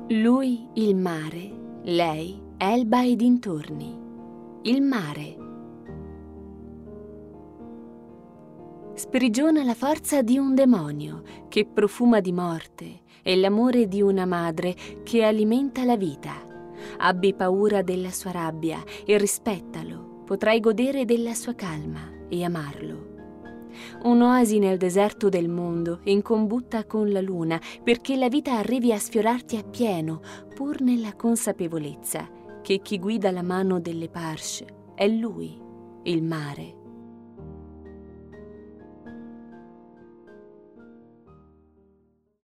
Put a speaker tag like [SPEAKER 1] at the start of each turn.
[SPEAKER 1] Lui il mare, lei Elba e dintorni. Il mare. Sprigiona la forza di un demonio che profuma di morte e l'amore di una madre che alimenta la vita. Abbi paura della sua rabbia e rispettalo, potrai godere della sua calma e amarlo. Un'oasi nel deserto del mondo, in combutta con la luna, perché la vita arrivi a sfiorarti appieno, pur nella consapevolezza che chi guida la mano delle Parsh è lui, il mare.